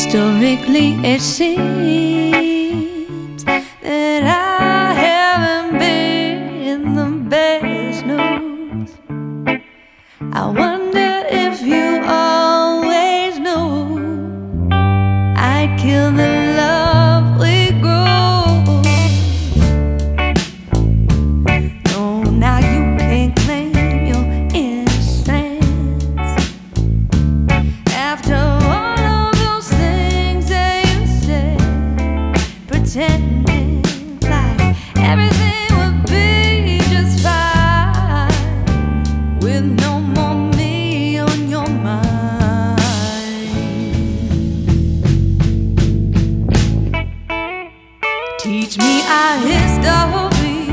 Historically, it seems that I haven't been the best news. I wonder if you always knew I'd kill the love we grew. No, now you can't claim your innocence after pretending like everything would be just fine with no more me on your mind. Teach me our history,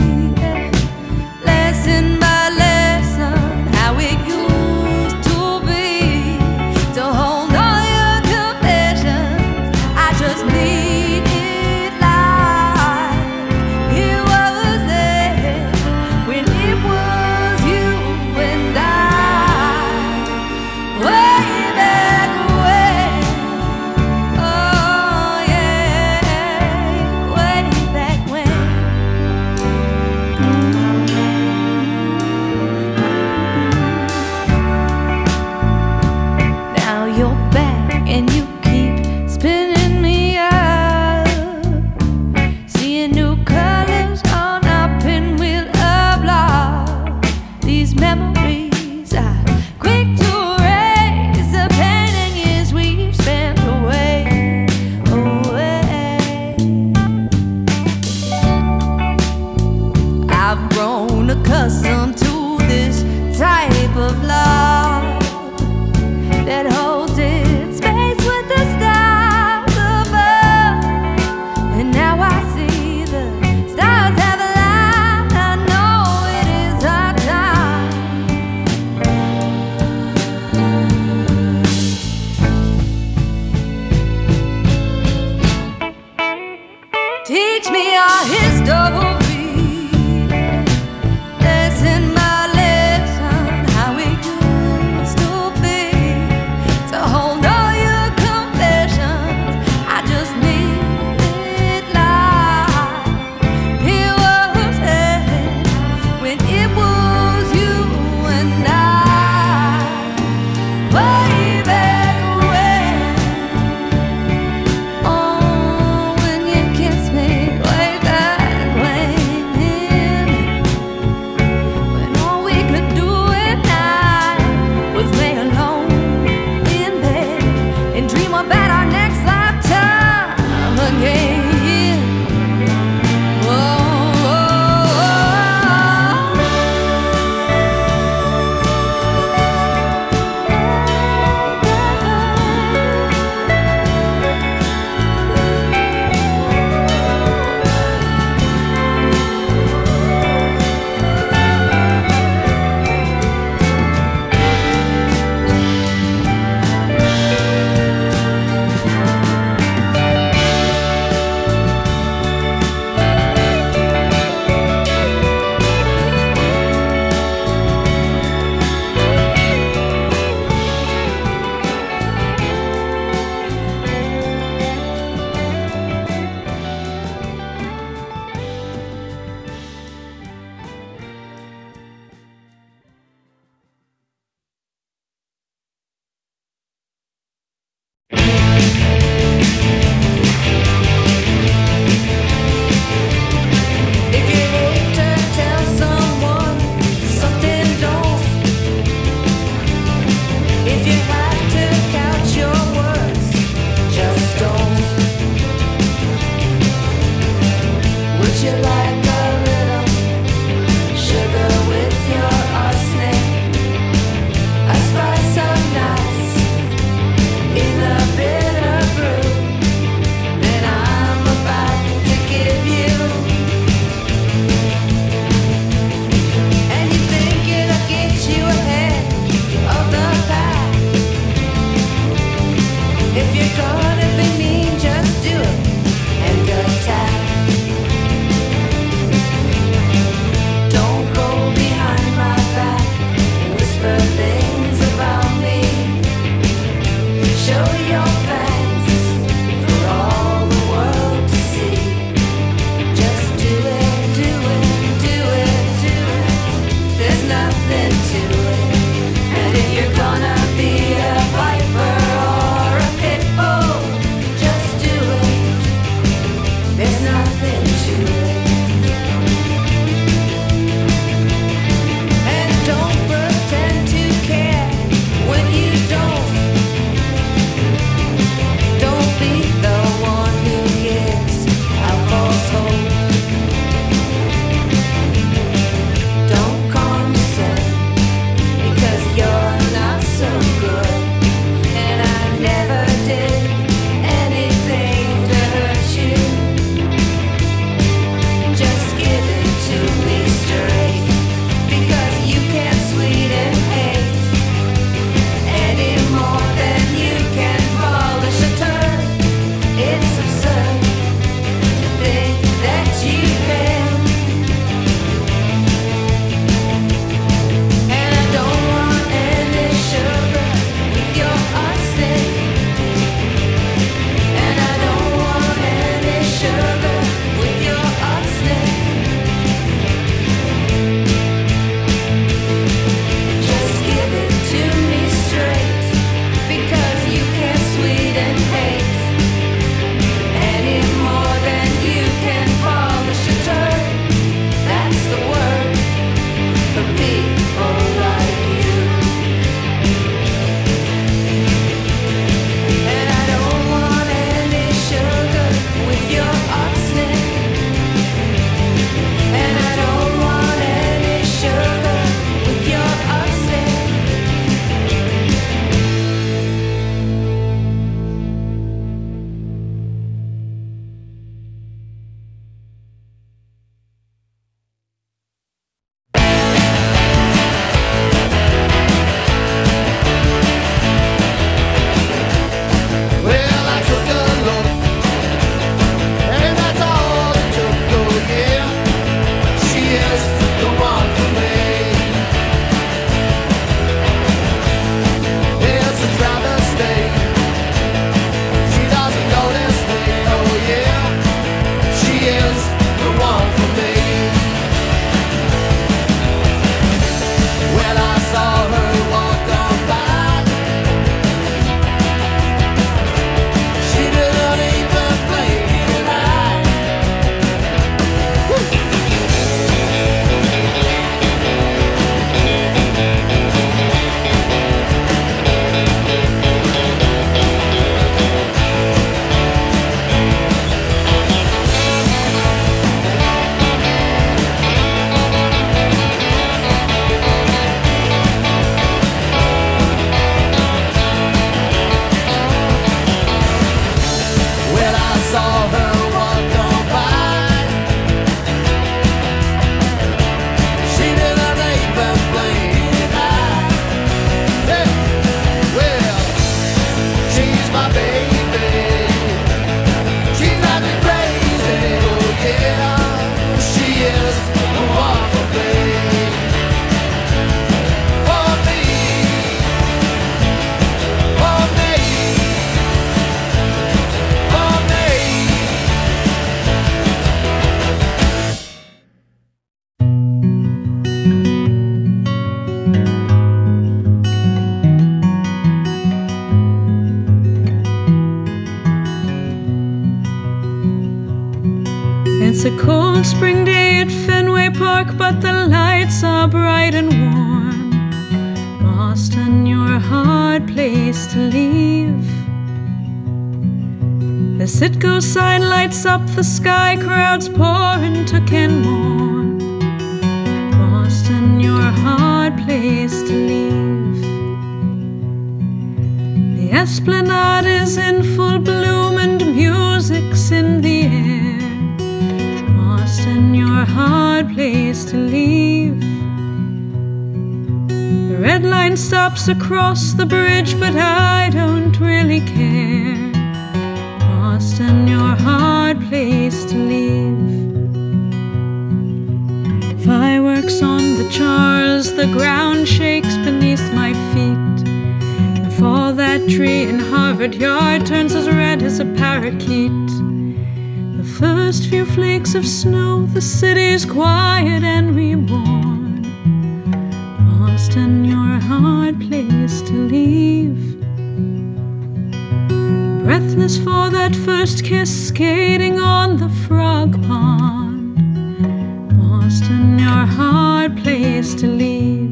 lesson by lesson, how it used to be. To hold all your confessions, I just need and you keep spinning me up, seeing new colors on our pinwheel of love. These memories are quick to erase the pain and years we've spent away. I've grown accustomed to this type of love that holds its space with the stars above. And now I see the stars have aligned. I know it is our time. Teach me our history. cold spring day at Fenway Park, but the lights are bright and warm. Boston, your a hard place to leave. The Citgo sign lights up the sky, crowds pour into Kenmore. Boston, you're a hard place to leave. The Esplanade is in full bloom and music's in the air. Boston, you're a hard place to leave. The red line stops across the bridge, but I don't really care. Boston, you're a hard place to leave. Fireworks on the Charles, the ground shakes beneath my feet. If all that tree in Harvard Yard turns as red as a parakeet, the first few flakes of snow, the city's quiet and reborn. Boston, you're a hard place to leave. Breathless for that first kiss, skating on the frog pond. Boston, you're a hard place to leave.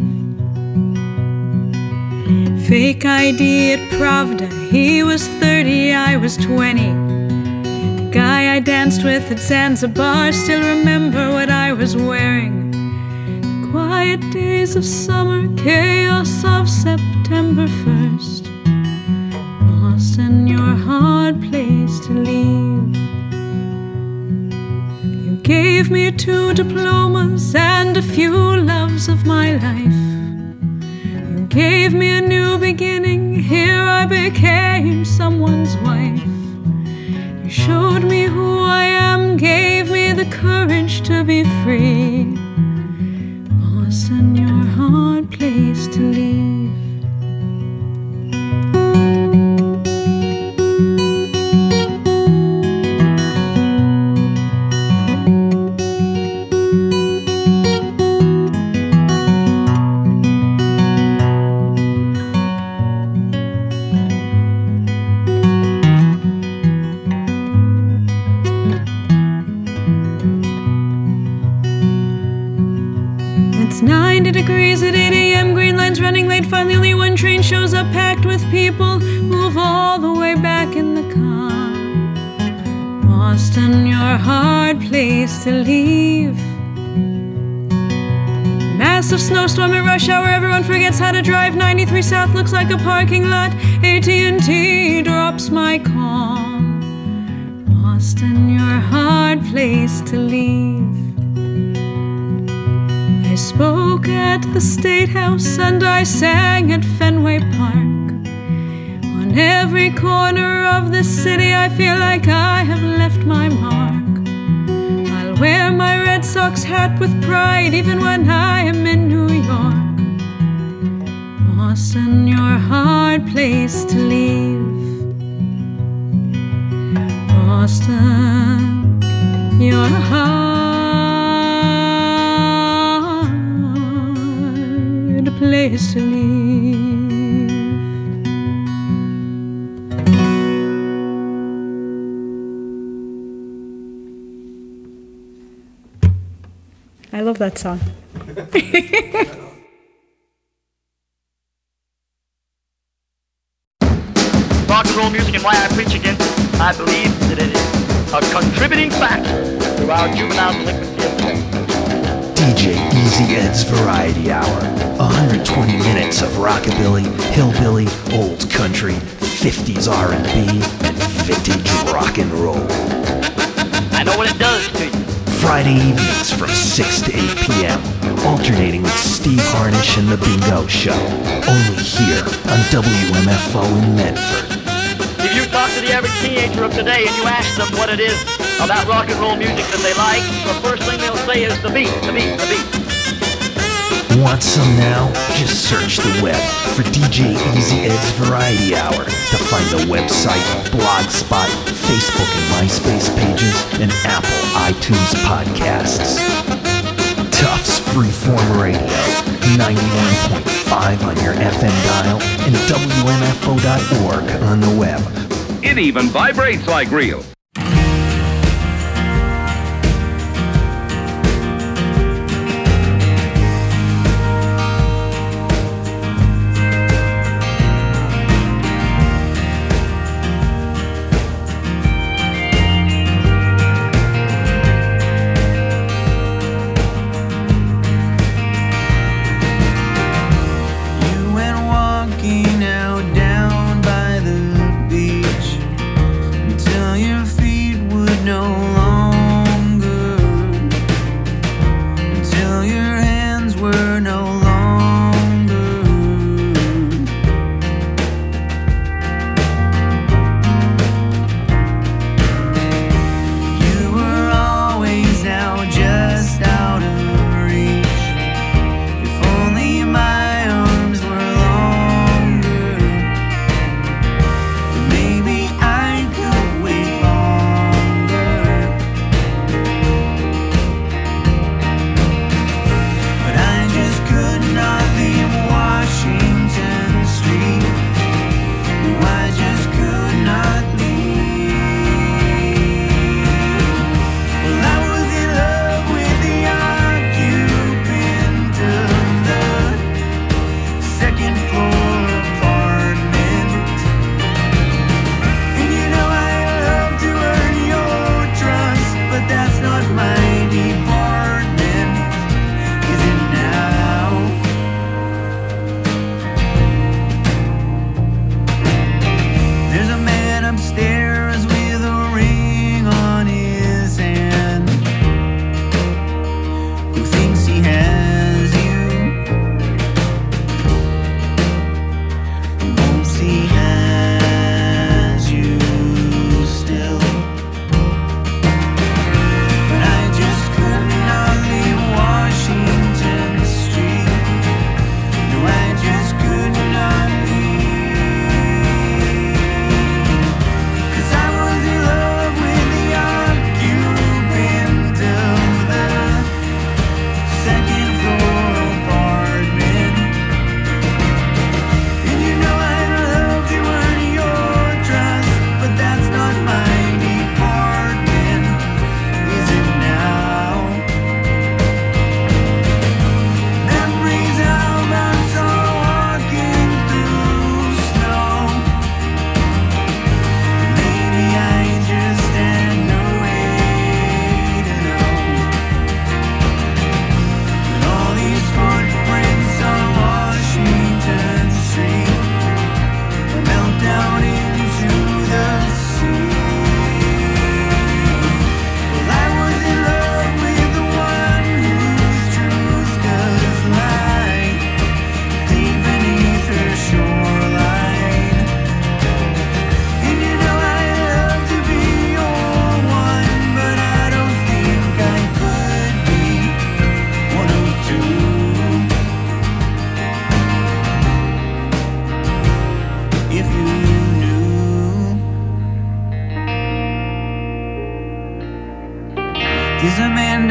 Fake ID at Pravda, he was 30, I was 20. The guy I danced with at Zanzibar, still remember what I was wearing. The quiet days of summer, chaos of September 1st. Boston, you're a hard place to leave. You gave me 2 diplomas and a few loves of my life. You gave me a new beginning, here I became someone's wife. You showed me who I am, gave me the courage to be free. Boston, you're a hard place to leave. It's 90 degrees at 8 a.m., green line's running late, finally only one train shows up packed with people, move all the way back in the car. Boston, you're a hard place to leave. Massive snowstorm at rush hour, everyone forgets how to drive. 93 South looks like a parking lot, AT&T drops my call. Boston, you're a hard place to leave. I spoke at the State House and I sang at Fenway Park. On every corner of this city I feel like I have left my mark. I'll wear my Red Sox hat with pride even when I am in New York. Boston, you're a hard place to leave. Boston, you're a hard place to leave. I love that song. Rock and roll music and why I preach against it, I believe that it is a contributing factor to our juvenile delinquency of crime. DJ Easy Ed's Variety Hour. 120 minutes of rockabilly, hillbilly, old country, 50s R&B, and vintage rock and roll. I know what it does to you. Friday evenings from 6 to 8 p.m. Alternating with Steve Harnish and The Bingo Show. Only here on WMFO in Medford. If you talk to the average teenager of today and you ask them what it is about rock and roll music that they like, the first thing they'll say is the beat, the beat, the beat. Want some now? Just search the web for DJ Easy Ed's Variety Hour to find the website, Blogspot, Facebook and MySpace pages, and Apple iTunes podcasts. Tufts Freeform Radio, 91.5 on your FM dial and WMFO.org on the web. It even vibrates like real.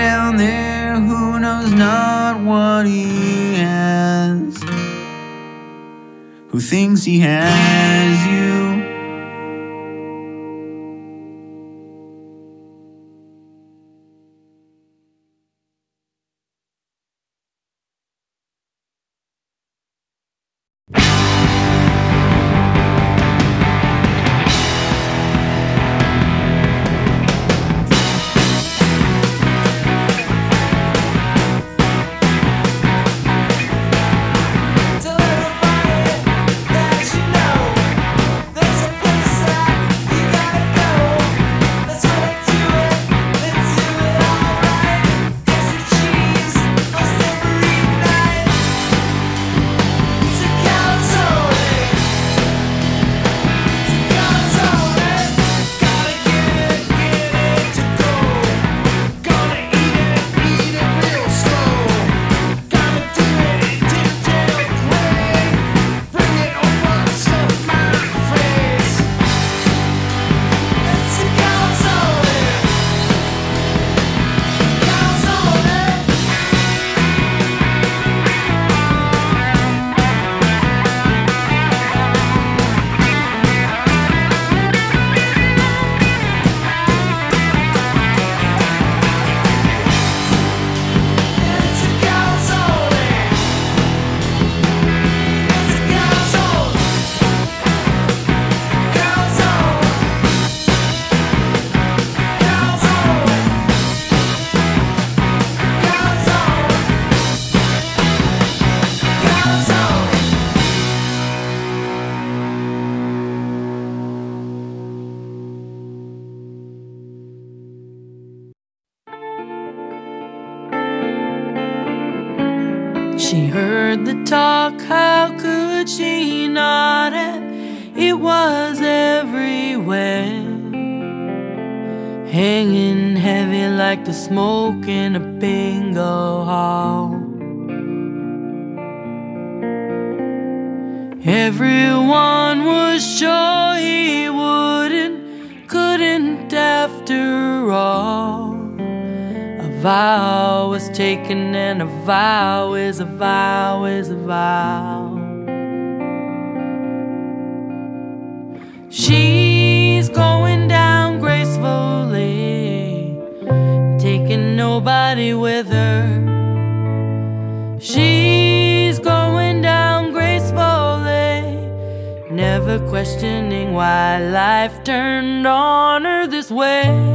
down there who knows not what he has, who thinks he has you. She heard the talk, how could she not have? It was everywhere, hanging heavy like the smoke in a bingo hall. Everyone was sure he couldn't after all. A vow was taken, and a vow is a vow is a vow. She's going down gracefully, taking nobody with her. She's going down gracefully, never questioning why life turned on her this way.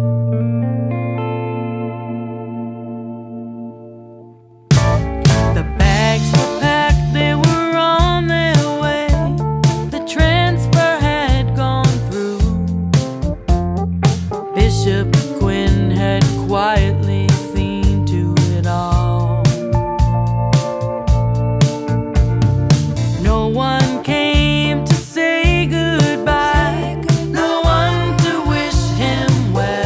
Bishop Quinn had quietly seen to it all. No one came to say goodbye, no one to wish him well.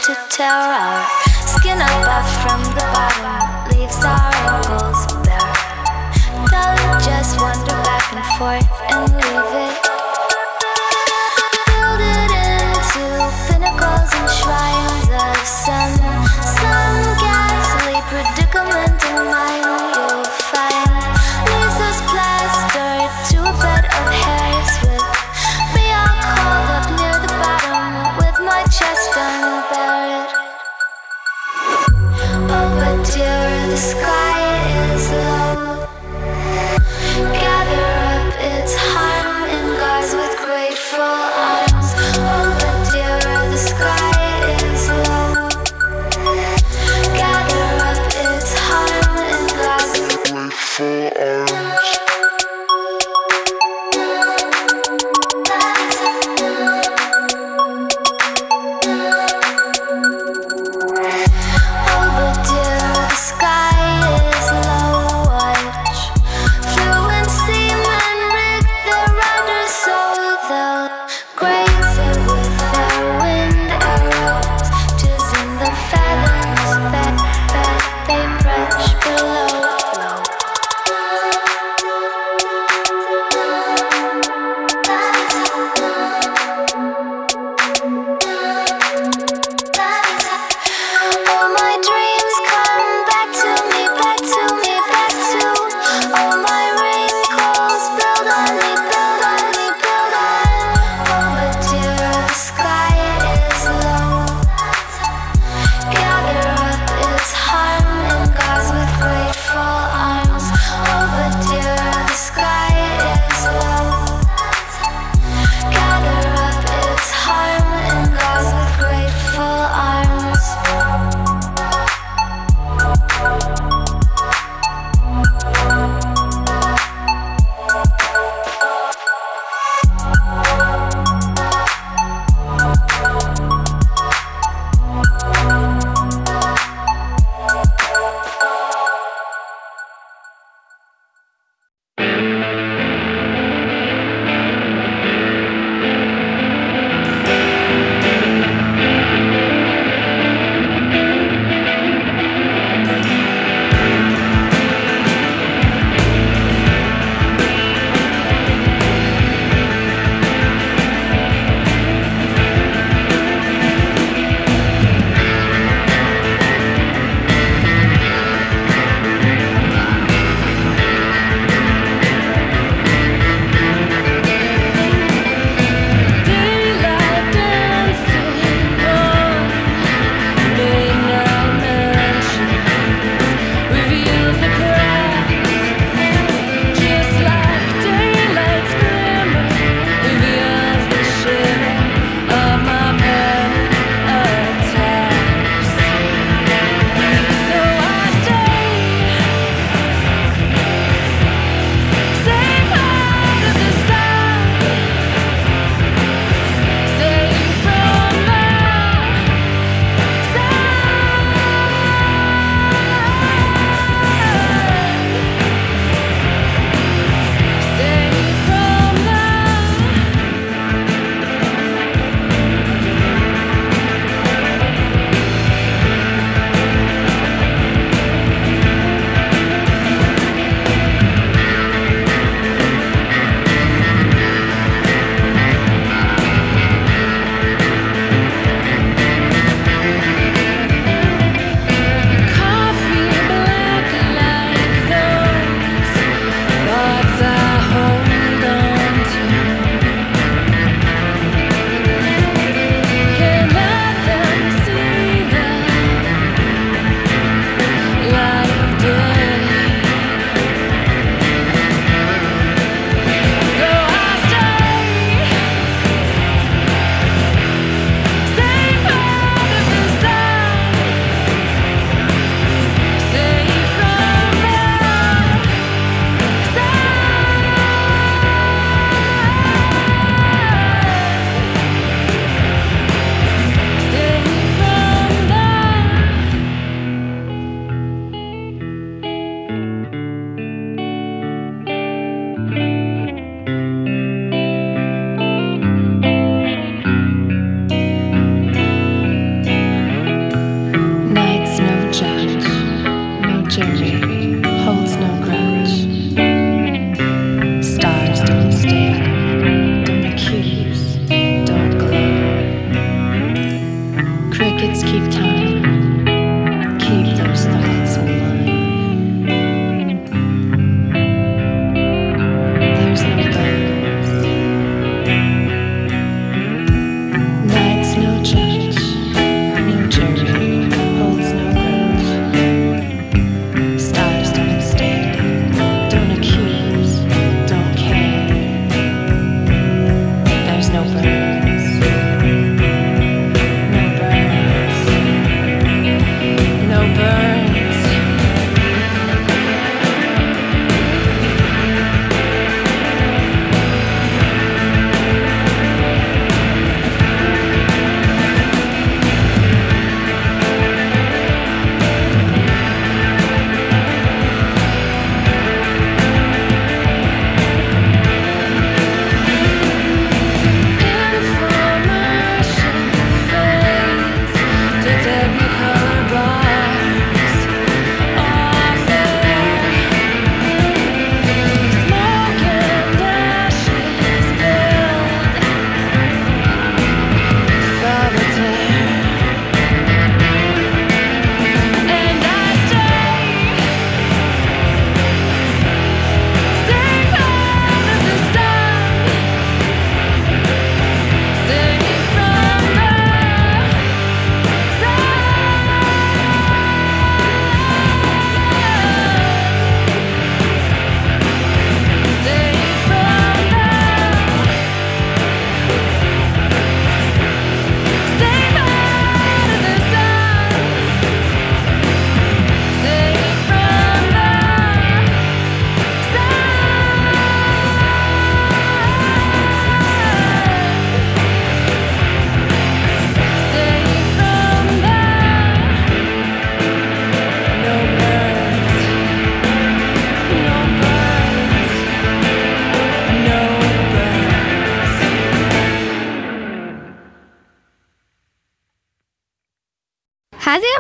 to tear our skin up from the bottom, leaves our ankles bare. Don't just wander back and forth and leave it. Build it into pinnacles and shrines of some ghastly predicament in mind you'll find. Leaves us plastered to a bed of hairs with me all curled up near the bottom with my chest unburied. Oh, but dear, the sky is low. Gather up its harm in guards with grateful arms. Oh, but dear, the sky is low. Gather up its harm in guards with grateful arms. Oh, but dear, the sky is low.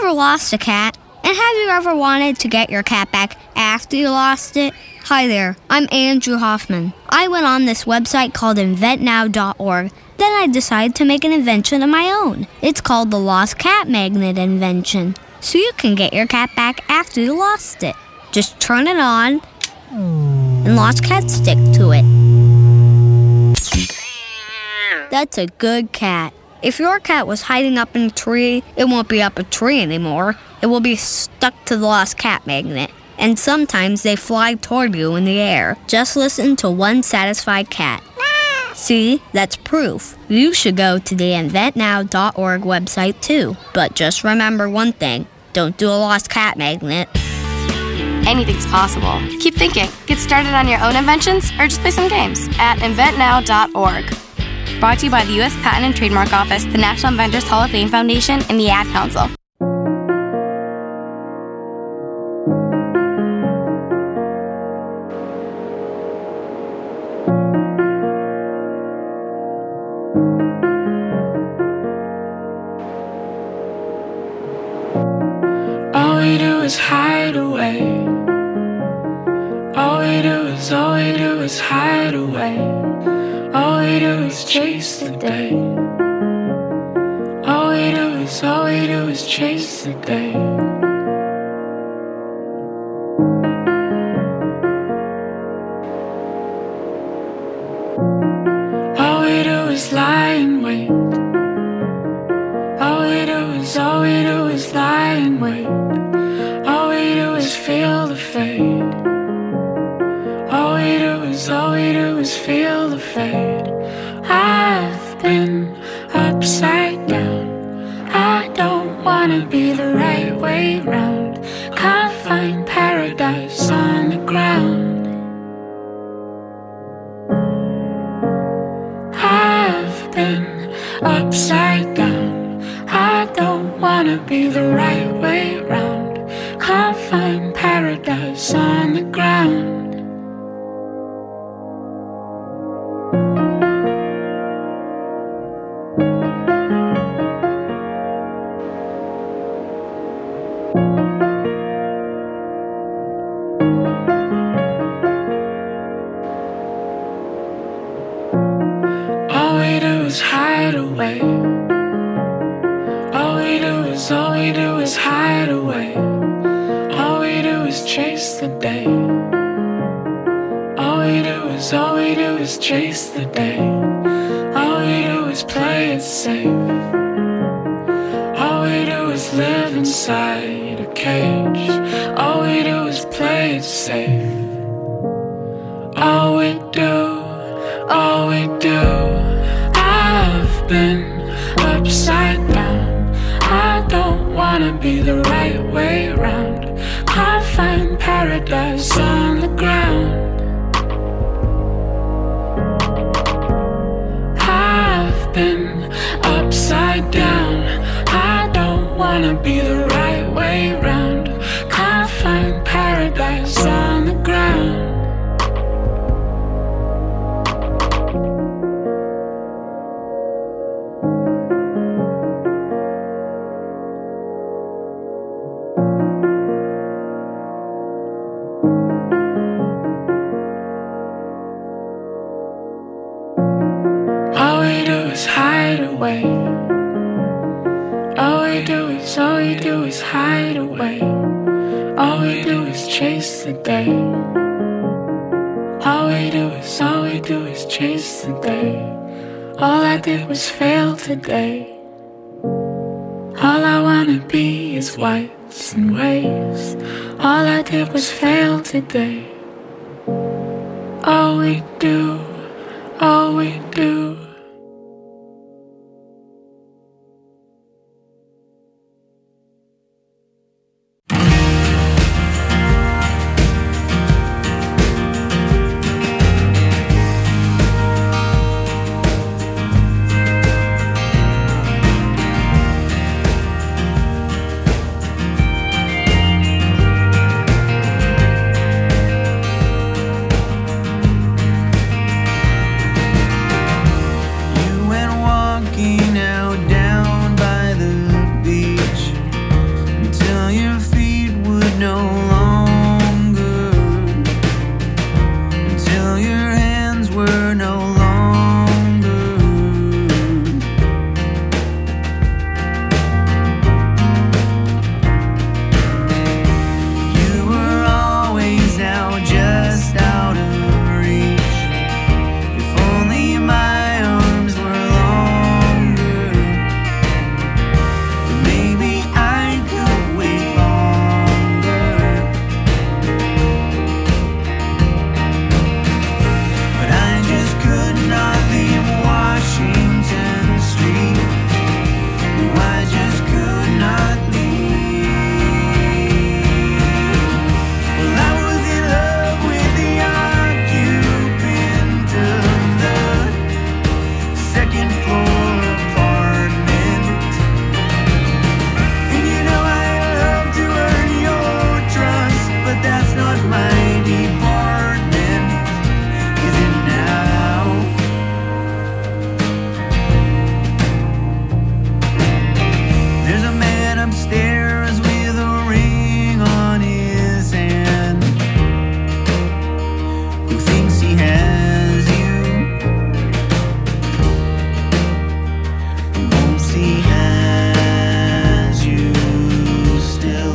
ever lost a cat? And have you ever wanted to get your cat back after you lost it? Hi there, I'm Andrew Hoffman. I went on this website called inventnow.org. Then I decided to make an invention of my own. It's called the Lost Cat Magnet invention. So you can get your cat back after you lost it. Just turn it on, and lost cats stick to it. That's a good cat. If your cat was hiding up in a tree, it won't be up a tree anymore. It will be stuck to the lost cat magnet. And sometimes they fly toward you in the air. Just listen to one satisfied cat. See, that's proof. You should go to the inventnow.org website too. But just remember one thing. Don't do a lost cat magnet. Anything's possible. Keep thinking. Get started on your own inventions or just play some games at inventnow.org. Brought to you by the U.S. Patent and Trademark Office, the National Inventors Hall of Fame Foundation, and the Ad Council. All we do is hide away. All we do is hide away. All we do is chase the day. All we do is chase the day. All we do is lie in wait. All we do is lie in wait. All we do is feel the fade. All we do is feel the fade. I've been upside down. I don't wanna be the right way round. Can't find paradise on the ground. I've been upside down. I don't wanna be the right way round. Can't find paradise on the ground. All we do is hide away. All we do is hide away. All we do is chase the day. All we do is chase the day. All we do is play it safe. All we do is live inside a cage. All we do is play it safe. All we do. I've been upside down. I don't wanna be the right way round. Can't find paradise on the ground. I've been upside down. I don't wanna be the right way round. Can't find paradise on the ground. All we do is hide away. All we do is hide away. All we do is chase the day. All we do is chase the day. All I did was fail today. All I wanna be is whites and waves. All I did was fail today. All we do. longer, until your hands were no longer. You were always now just out of reach. If only my arms were longer, then maybe I could wait longer. But I just could not leave Washington Street. No, I just could not leave. Well, I was in love with the occupant of the second floor apartment. And you know I love to earn your trust, but that's not my department, is it now? There's a man upstairs with a ring on his hand, who thinks he has you, who hopes he has you still.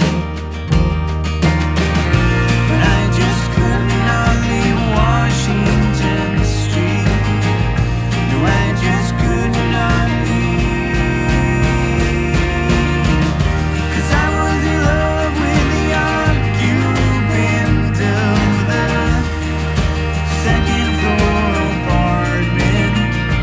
But I just could not leave Washington Street. No, I just could not leave. 'Cause I was in love with the occupant of the second floor apartment.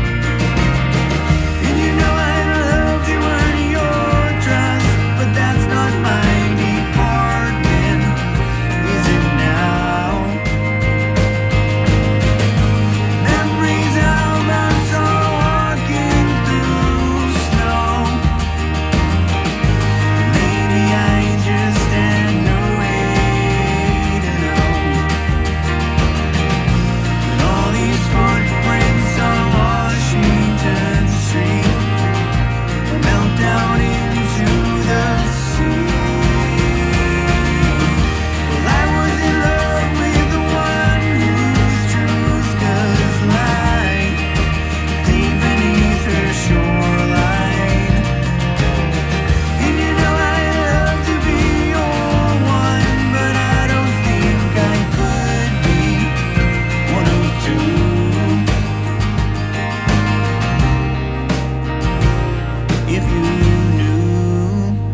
And you know I'd love to earn your trust, but that's not my department, is it now? Memories of us all walking through snow. Maybe I just had no way to know that all these footprints on Washington Street will melt down into the sea. Well, I was in love with the one whose truth does lie deep beneath her shoreline. And you know I love to be your one, but I don't think I could be one of two. If you knew,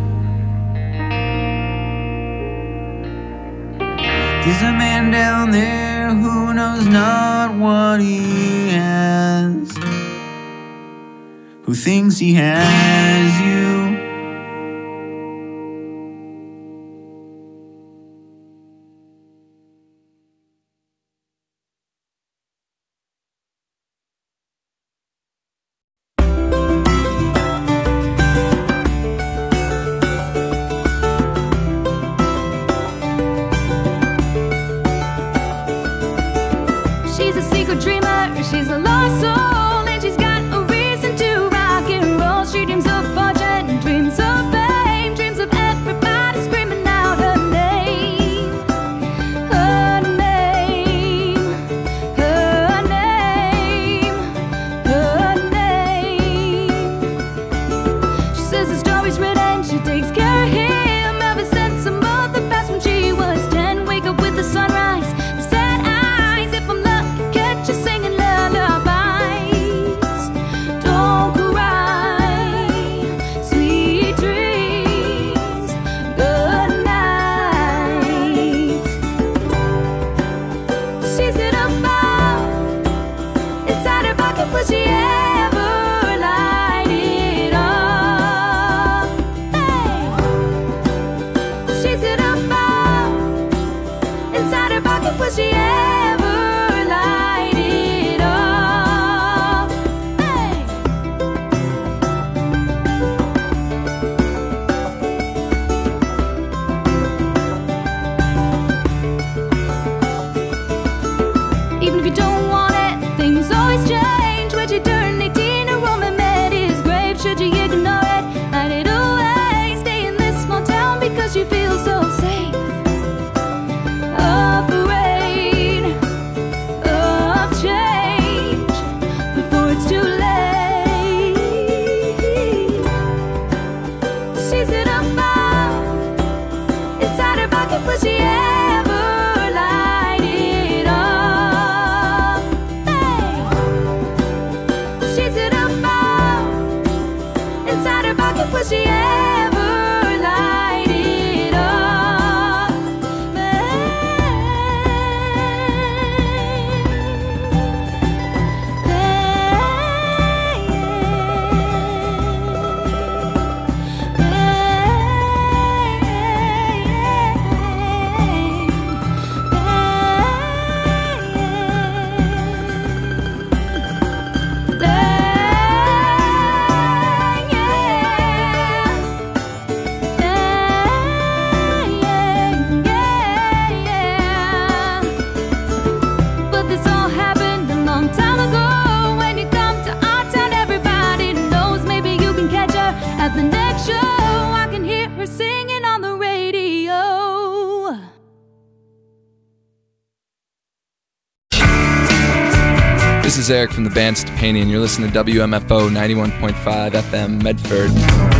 there's a man down there who knows not what he has, who thinks he has you. She's a secret dreamer, she's a lost soul, and she's got a reason to rock and roll. She dreams of fortune is Eric from the band Stepania, and you're listening to WMFO 91.5 FM Medford.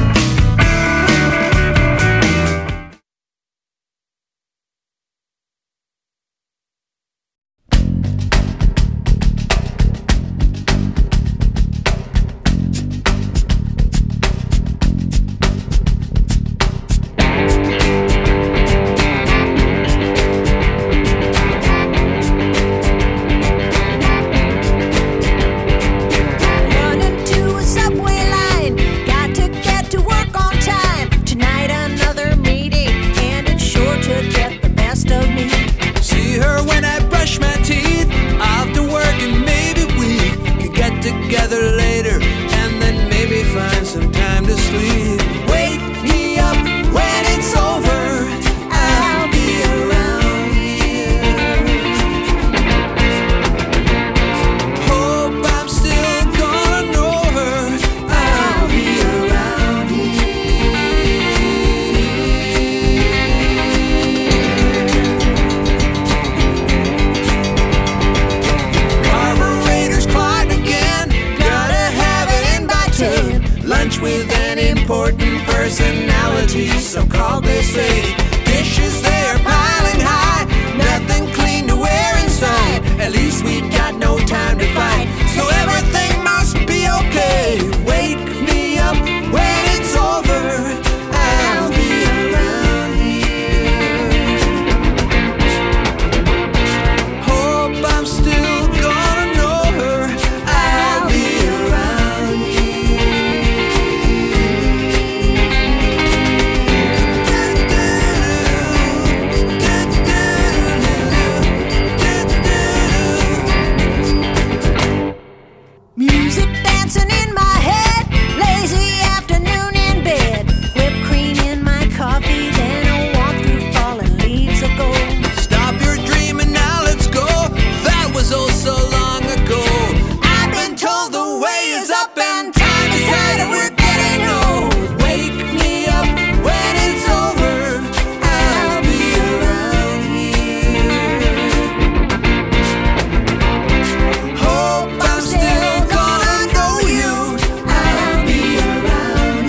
Running to a subway line, got to get to work on time. Tonight another meeting, and it's sure to get the best of me. See her when I brush my teeth after work, and maybe we could get together later and then maybe find some time to sleep. Wake me up when it's over, I'll be around here. Hope I'm still gonna know her, I'll be around Carburetor's clogged again, gotta have it in by 10. Lunch with an important personality, so called they say. Dishes they're piling high, nothing clean to wear inside. At least we got no time to fight, so everything must be okay. Wake me up when it's over, I'll be around here. Hope I'm still gonna know her, I'll be around Music dancing in my head, lazy afternoon in bed. Whipped cream in my coffee, then a walk through fallen leaves of gold. Stop your dreaming, now let's go. That was oh so long ago. I've been told the way is up and time is right, and we're getting old. Wake me up when it's over, I'll be around here. Hope I'm still gonna know you, I'll be around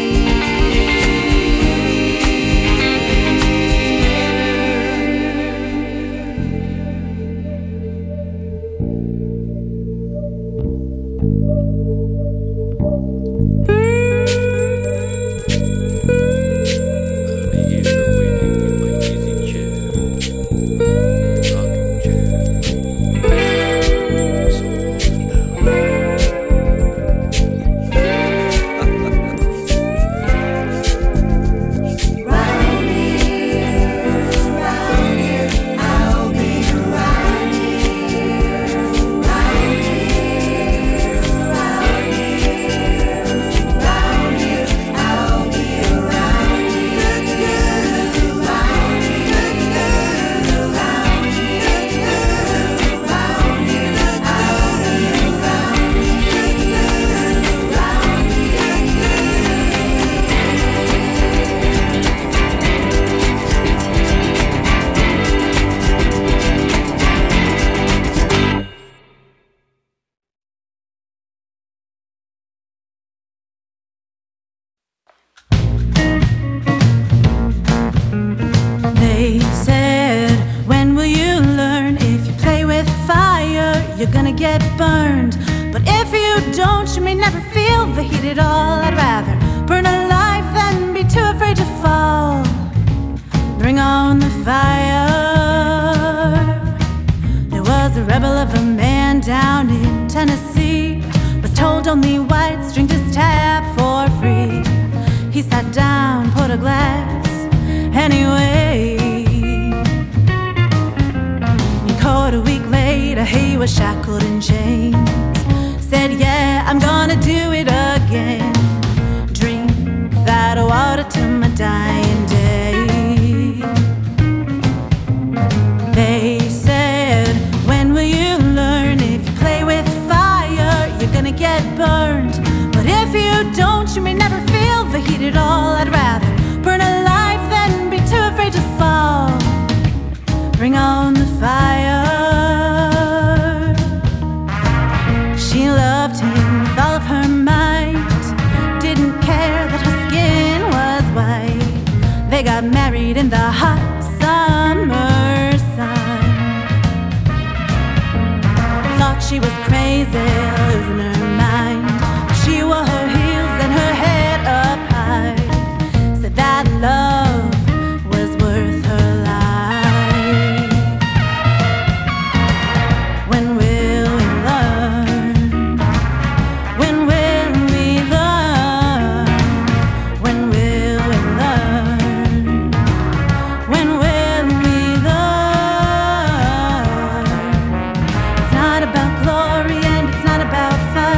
They said, when will you learn? If you play with fire, you're gonna get burned. But if you don't, you may never feel the heat at all. I'd rather burn alive than be too afraid to fall. Bring on the fire. There was a rebel of a man down in Tennessee, was told only whites drink this tap for free. He sat down, put a glass anyway. And caught a week later, he was shackled in chains. Said, yeah, I'm gonna do it again. Drink that water till my dying day. They said, when will you learn? If you play with fire, you're gonna get burned. But if you don't, you may never feel the heat at all. I'd rather burn alive than be too afraid to fall. Bring on the fire. They got married in the hot summer sun. Thought she was crazy, losing her mind. She wore her heels and her head up high. Said that love was worth her life. When will we learn? When will we learn? When will we learn? When will we learn? It's not about glory and it's not about fun.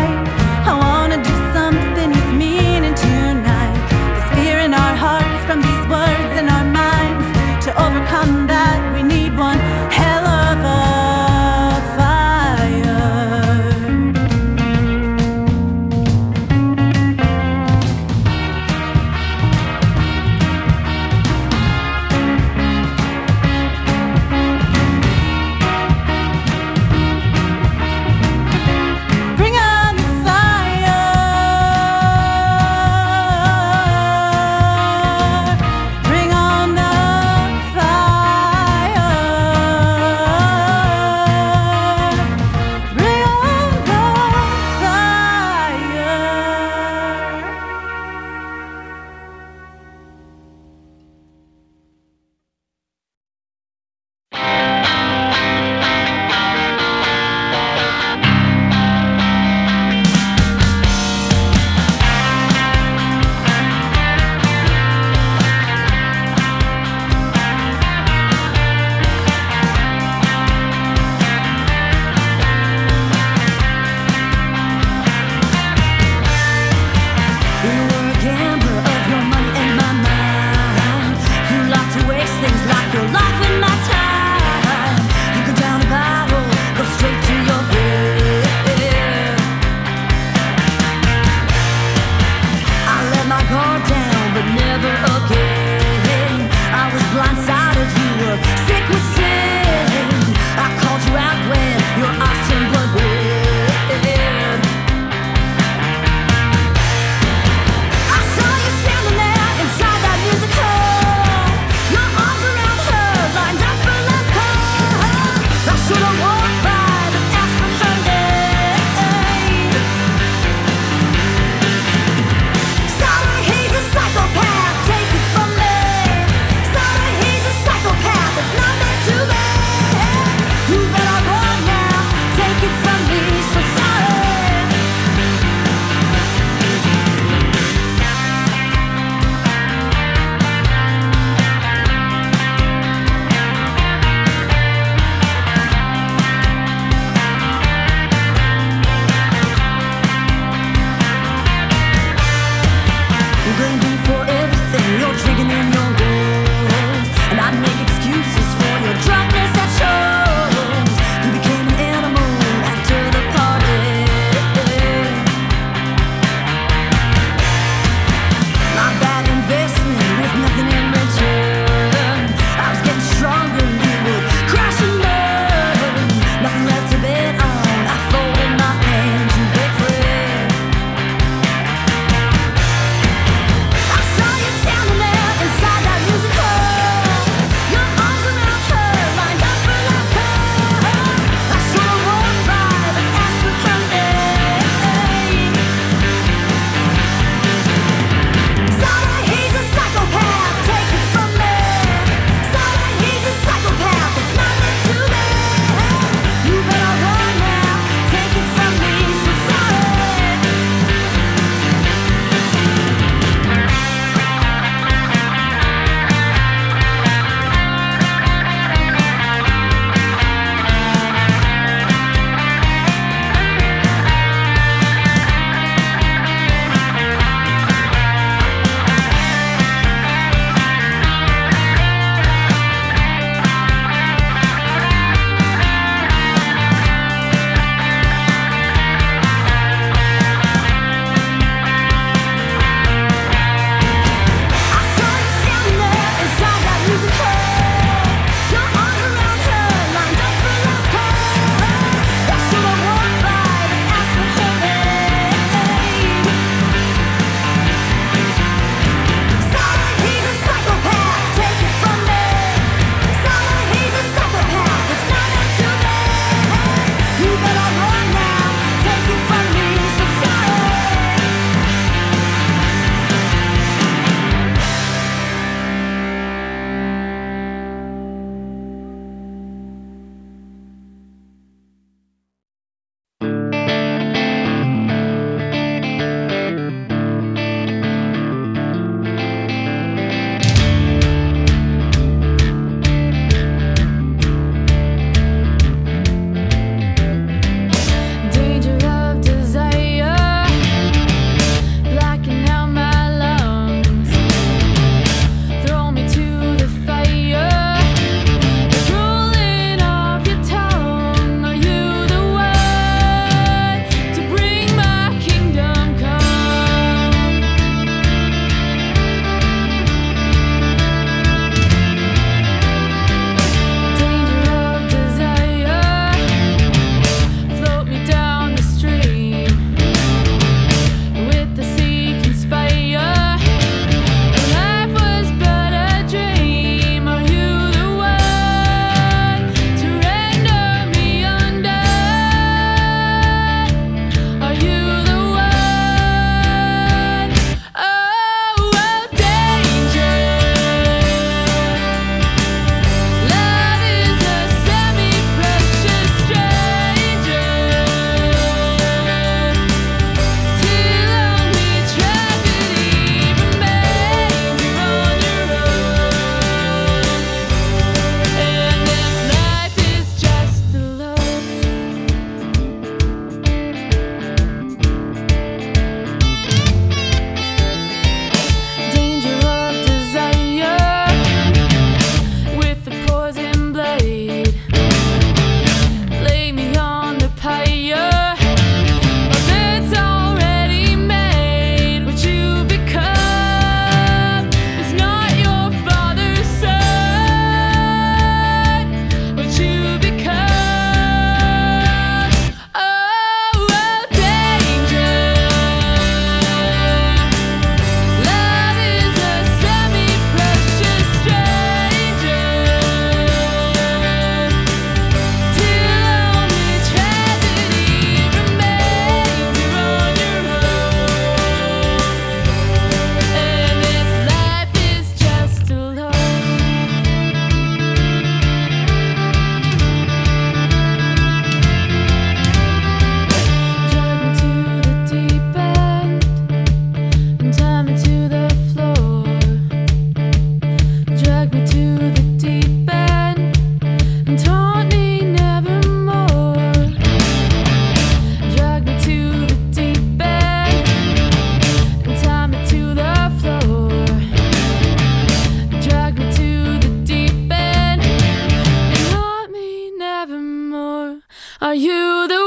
Are you the